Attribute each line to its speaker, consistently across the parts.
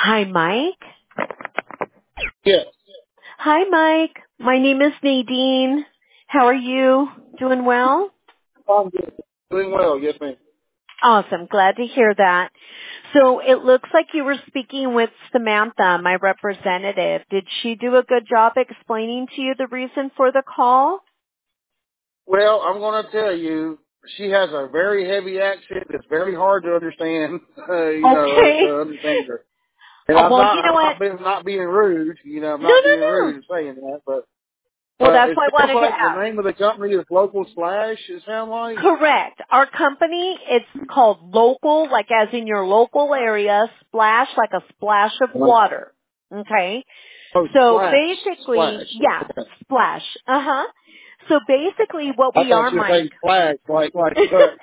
Speaker 1: Hi, Mike.
Speaker 2: Yes,
Speaker 1: Hi, Mike. My name is Nadine. How are you? Doing well?
Speaker 2: I'm doing well. Yes, ma'am.
Speaker 1: Awesome. Glad to hear that. So it looks like you were speaking with Samantha, my representative. Did she do a good job explaining to you the reason for the call?
Speaker 2: Well, I'm going to tell you, she has a very heavy accent. It's very hard to understand.
Speaker 1: Okay.
Speaker 2: To understand her. And I'm
Speaker 1: Well, you
Speaker 2: not,
Speaker 1: know what?
Speaker 2: not being rude. I'm
Speaker 1: No,
Speaker 2: not being
Speaker 1: no,
Speaker 2: rude
Speaker 1: no.
Speaker 2: in saying that, but
Speaker 1: Well, that's
Speaker 2: it
Speaker 1: why I
Speaker 2: sounds
Speaker 1: wanted to
Speaker 2: like the
Speaker 1: ask.
Speaker 2: name of the company is Local Slash. It sounds like.
Speaker 1: Correct. Our company, it's called local, like as in your local area, splash, like a splash of water. Okay?
Speaker 2: Oh,
Speaker 1: So
Speaker 2: Splash,
Speaker 1: basically,
Speaker 2: Splash.
Speaker 1: yeah,
Speaker 2: Okay.
Speaker 1: splash. Uh-huh. So basically what
Speaker 2: I
Speaker 1: we
Speaker 2: thought
Speaker 1: are,
Speaker 2: you were
Speaker 1: Mike.
Speaker 2: saying Splash, like duck.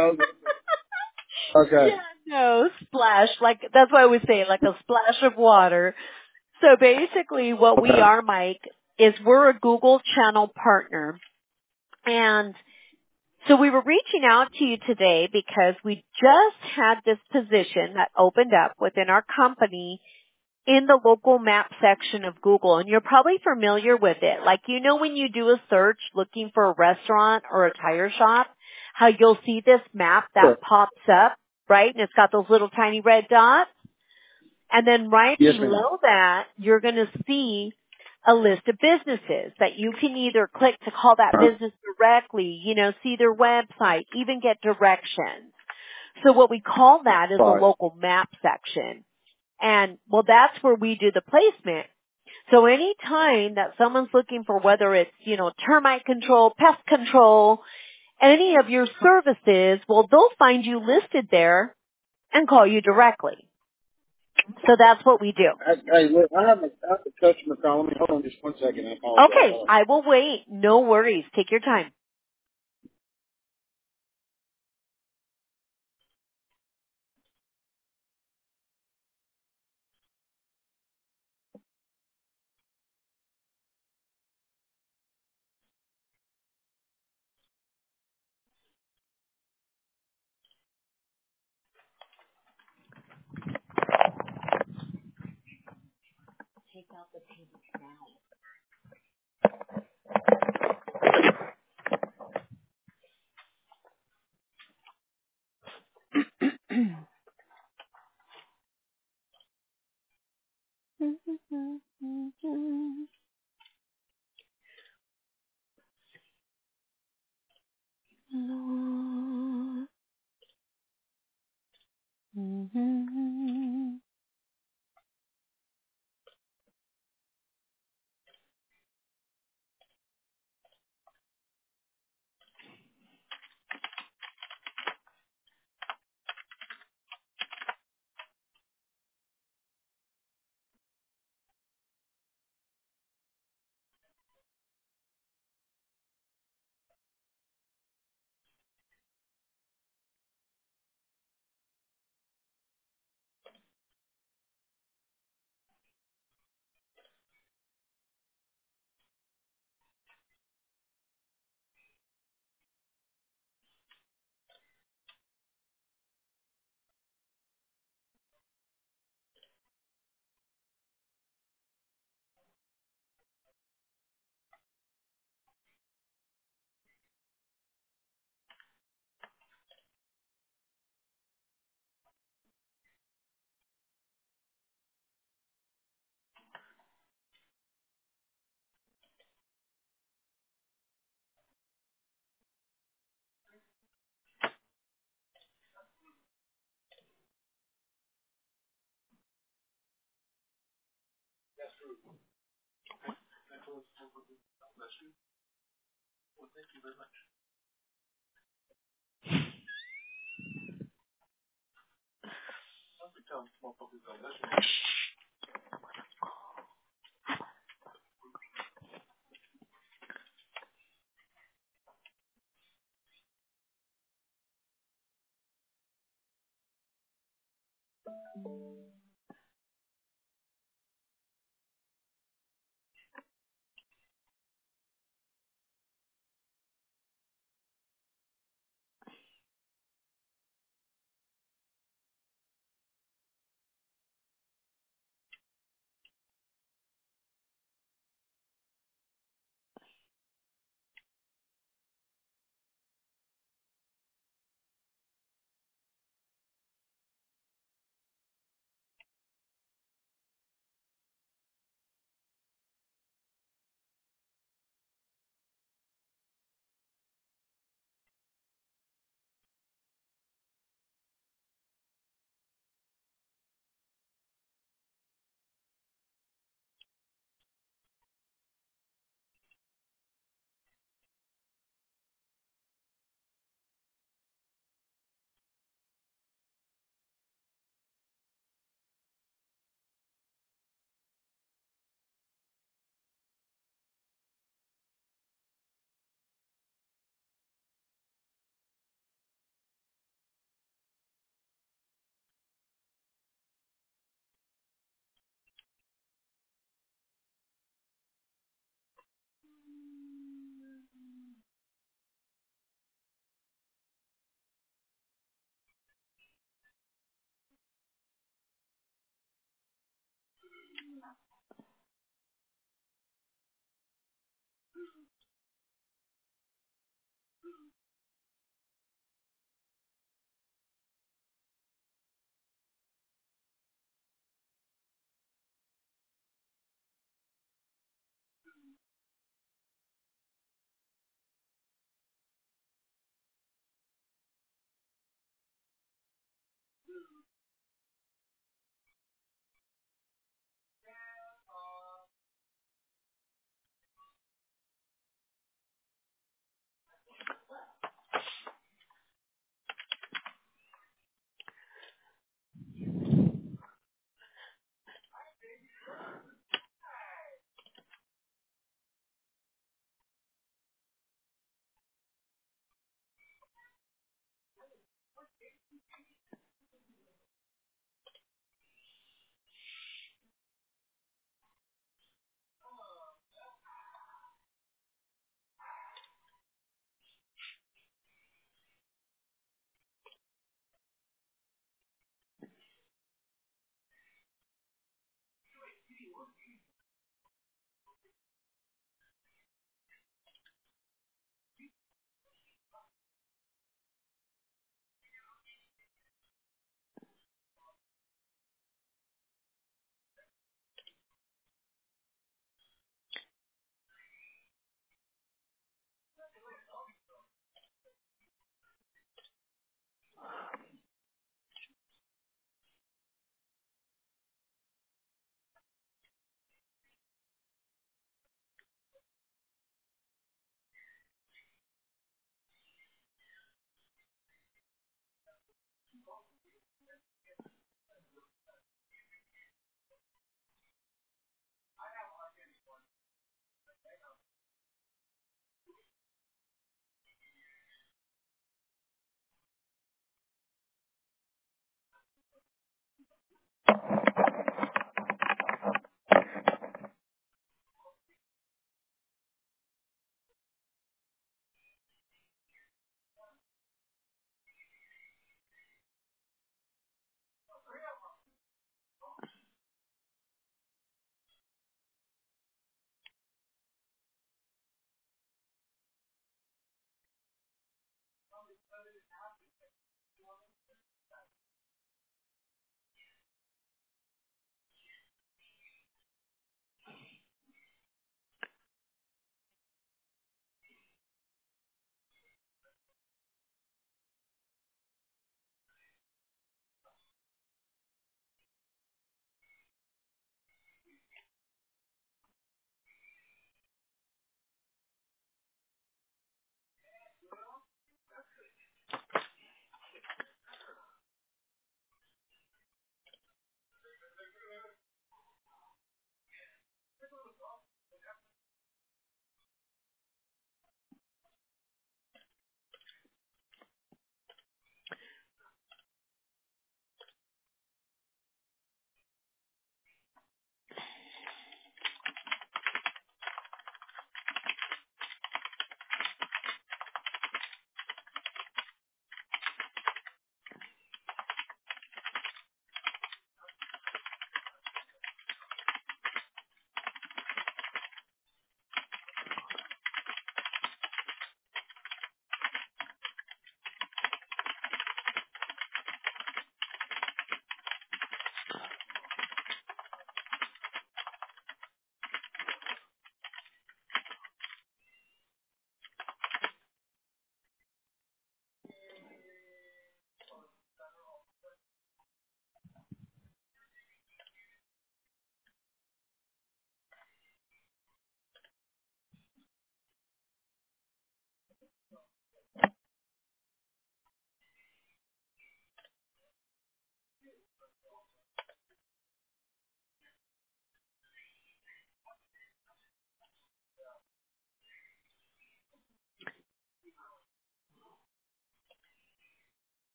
Speaker 2: Okay.
Speaker 1: Yeah, no, splash. Like, that's what I was saying, like a splash of water. So basically what we
Speaker 2: Okay.
Speaker 1: are, Mike, is we're a Google channel partner. And so we were reaching out to you today because we just had this position that opened up within our company in the local map section of Google, and you're probably familiar with it. Like, when you do a search looking for a restaurant or a tire shop, how you'll see this map
Speaker 2: Sure.
Speaker 1: that pops up, right? And it's got those little tiny red dots. And then right
Speaker 2: Yes, ma'am.
Speaker 1: below that, you're going to see a list of businesses that you can either click to call that business directly, see their website, even get directions. So what we call that is a
Speaker 2: Right.
Speaker 1: local map section. And well, that's where we do the placement. So any time that someone's looking for whether it's, termite control, pest control, any of your services, well, they'll find you listed there and call you directly. So that's what we do.
Speaker 2: Hey, look, I have a customer calling me. Hold on just one second. I apologize.
Speaker 1: Okay, I will wait. No worries. Take your time.